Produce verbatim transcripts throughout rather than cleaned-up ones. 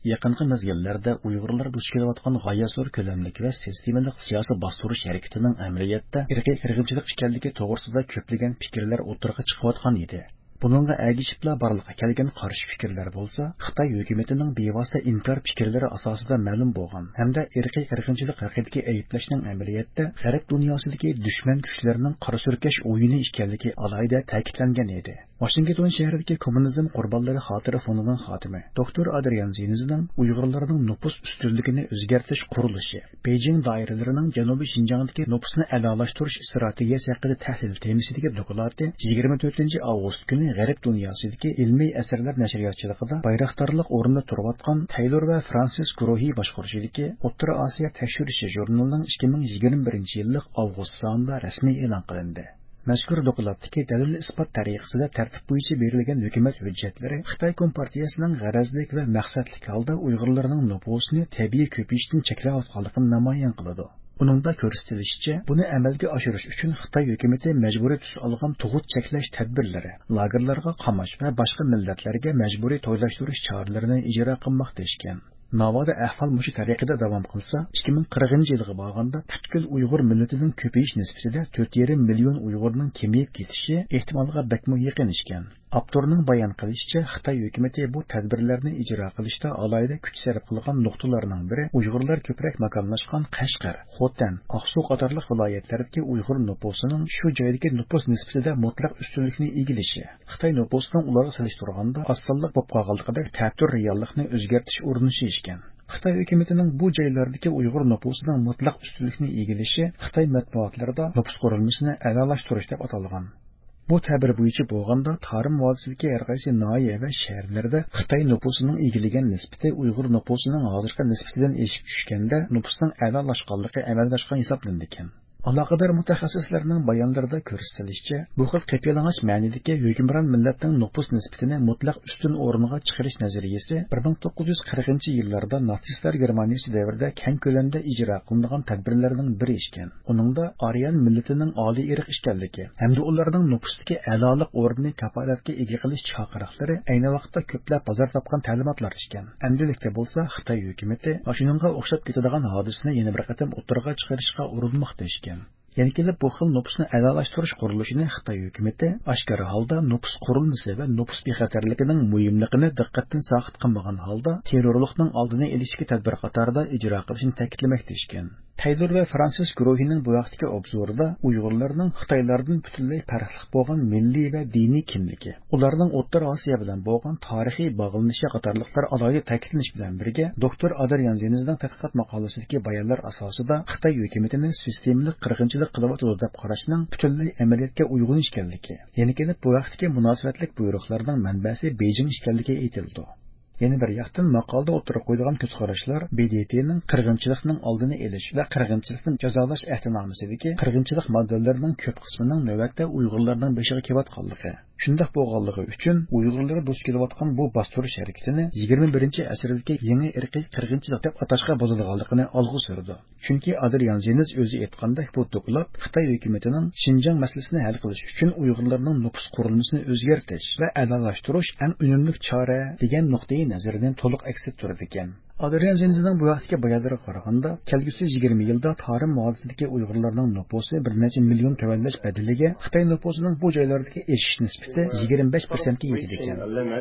Yaqinqi mezgillarda Uyg'urlar duch kelayotgan g'oyat zo'r ko'lamlik va sistemalik siyosiy bostirish harakatining amaliyotda irqiy qirg'inchilik ekanligi to'g'risida ko'plagan fikrlar o'tirg'a chiqayotgan edi. Bununla әгишіпла барлыққа келген қаршы fikirler болса, Xitoy hukumatining bevosita inkor fikrlari asosida ma'lum bo'lgan hamda irqiy qirg'inchilik haqidagi ayblashning amaliyotda G'arb dunyosidagi dushman kuchlarning qora surkash o'yini ekanligi alohida ta'kidlangan edi. Washington shahridagi kommunizm qurbonlari xotira fondining xotimi doktor Adrian Zinizning Uyg'urlarning nupus ustunligini o'zgartirish qurilishi, Beijing doiralarining Janubiy Shinjongdagi nupusni a'lolashtirish strategiyasi haqida tahlil temisidagi doklati yigirma to'rtinchi avgust kuni G'arb dunyosidagi ilmiy asarlar nashriyotchiligida bayroqtarlik o'rnida turayotgan Taylor va Francis guruhi boshqarishidagi O'rta Osiyo tekshirishi jurnalining ikki ming yigirma birinchi yillik avgust sonida rasmiy e'lon qilindi. Mazkur dokladagi dalil isbot tariqasida tartib bo'yicha berilgan hukumat hujjatlari Xitoy Kompartiyasining g'arazlik va maqsadlik holda Uyg'urlarning nupusini tabiiy ko'payishdan cheklayotganligini namoyon qiladi. Buningda ko'rsatilishicha, buni amalga oshirish uchun Xitoy hukumatı majburiy tus olgan tug'ut cheklash tadbirlari, lagerlarga qamash va boshqa millatlarga majburiy to'ylashtirish choralarini ijro qilmoqda ekan. Navoda ahvol mushu tariqada davom qilsa, ikki ming qirqinchi yilga borganda butkul Uyg'ur millatining ko'payish nisbatida to'rt yarim million Uyg'urning kemiyib ketishi ehtimolga bakmo yaqin ekan. Avtorning bayon qilishicha, Xitoy hukumati bu tadbirlarni ijro qilishda alohida kuch sarf qilgan nuqtalarning biri Uyg'urlar ko'proq makonlashgan Qashqar, Xotan, Aqsu qatorliq viloyatlardagi Uyg'ur nupusining shu joydagi nupus nisbatida mutlaq ustunlikni egillashi. Xitoy nupusining ularga solishtirganda osonlik bo'lib qolganligidek ta'tir reallikni o'zgartirish urinishi ekan. Xitoy hukumatining bu joylardagi Uyg'ur nupusining mutlaq ustunlikni egillashi Xitoy matbuotlarida nupus qurilmasini a'lolashtirish deb atalgan. Bu ta'bir bo'yicha bo'lganda Tarim vodisidagi har qaysi noya va shaharlarda Xitoy nupusining egillagan nisbati Uyg'ur nupusining hozirgi nisbatidan eshib tushganda nupusning a'lolashganligi amalga oshgan hisoblanadi ekan. Aloqador mutaxassislarning bayonlarida ko'rsatilishicha, bu xil qapiyalang'ich ma'nodagi hukmron millatning nupus nisbatini mutlaq ustun o'rniga chiqarish nazariyasi bir ming to'qqiz yuz qirqinchi yillarda natsistlar Germaniyasi davrida keng ko'lamda ijro qilingan tadbirlarning biri ekan. Uningda Aryan millatining oliy irq ekanligi hamda ularning nupusdagi a'lolik o'rnini kafolatga ega qilish chaqiriqlari ayni vaqtda ko'plab bozor topgan ta'limotlar ekan. Endilikda bo'lsa, Xitoy hukumati shuningga o'xshab ketadigan hodisani yana bir qatam o'tirg'a chiqarishga urinmoqda ekan. Yana kelib bu xil nupusni a'lolashtirish qurilishini Xitoy hukumati oshkor holda nupus qurilmasi va nupus bexatarligining muhimligini diqqatdan soqit qilmagan holda terrorlikning oldini olishga tadbir qatorida ijro qilishini ta'kidlamoqda ekan. Taylor va Francis guruhining bu vaqtdagi obzorida Uyg'urlarning Xitoylardan butunlay farqli bo'lgan milliy va diniy kimligi, ularning O'rta Osiyo bilan bo'lgan tarixiy bog'lanishi qatorliqlar alohida ta'kidlanish bilan birga, doktor Adrian Zinizning tadqiqot maqolasidagi bayonlar asosida Xitoy hukumatini sistemalik qirg'inchilik qilyotdi deb qarashning butunlay amaliyotga uyg'un ekanligi, yana kelib bu vaqtdagi munosabatlik buyruqlarning manbasi Beijing ekanligi aytildi. Yana bir yoqdan maqolada o'tirib qo'yilgan ko'zqarashlar B D T'ning qirg'inchilikning oldini olish va qirg'inchilikni jazolash ahdnomasidagi qirg'inchilik modellarning ko'p qismining navbatda Uyg'urlarning beshiga kelayotganligi. Shunday bo'lganligi uchun Uyg'urlar duch kelayotgan bu bostirish harakatini yigirma birinchi asrdagi yangi irqiy qirg'inchilik deb atashga bo'ladiganligini olg'a surdi. Chunki Adrian Ziniz o'zi aytgandek, bu doklad Xitoy hukumatining Xinjiang masalasini hal qilish uchun Uyg'urlarning nupus qurilmasini o'zgartirish va a'lolashtirish eng unumli chora degan nuqtai nazaridan to'liq aks ettirdi ekan. Adrian Zinizning bu vaqtga bayonlariga qaraganda, kelgusi yigirma yilda Tarim vodisidagi Uyg'urlarning nupusi bir necha million tovanlash badaliga Xitoy nupusining bu joylardagi eshish nisbati yigirma besh foiz ga yetadi ekan.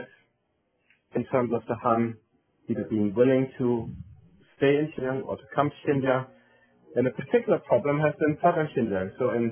In terms of the Han either being willing to stay in Xinjiang or to come to Xinjiang, and a particular problem has been southern Xinjiang. So in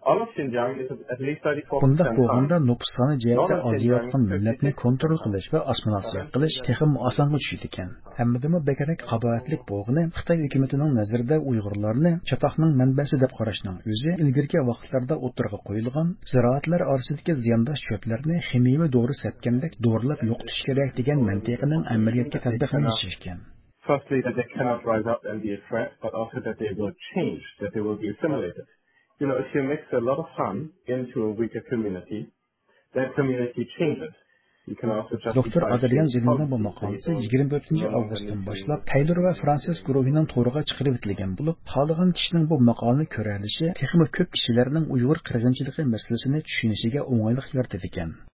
Bunda bo'lganda nupus soni jihatda ozayotgan millatni kontrol qilish va osmonotsiya qilish texim osonga tushidi ekan. Hammada bekarak qabohatlik bo'lgani Xitoy hukumatining nazarida Uyg'urlarni chatoqning manbasi deb qarashning o'zi ilgirki vaqtlarda o'tirg'a qo'yilgan ziroatlar orasidagi ziyondosh cho'plarni ximiyaviy dori sepgandek dorilab yo'qotish kerak degan mantiqining amaliyotga tatbiqlanishi ekan. Firstly, that they cannot rise up and be a threat, but also that they will change, that they will be assimilated. You know, if you mix a lot of Han into a weaker community, that community changes. doktor Adrian Zinizning bu maqolasi yigirma to'rtinchi avgustdan boshlab Taylor va Francis guruhining to'riga chiqarib etilgan bo'lib, xohlagan kishining bu maqolani ko'ra olishi texnik ko'p kishilarning Uyg'ur qirg'inchiligi masalasini tushunishiga o'ng'aylik yaratadi ekan.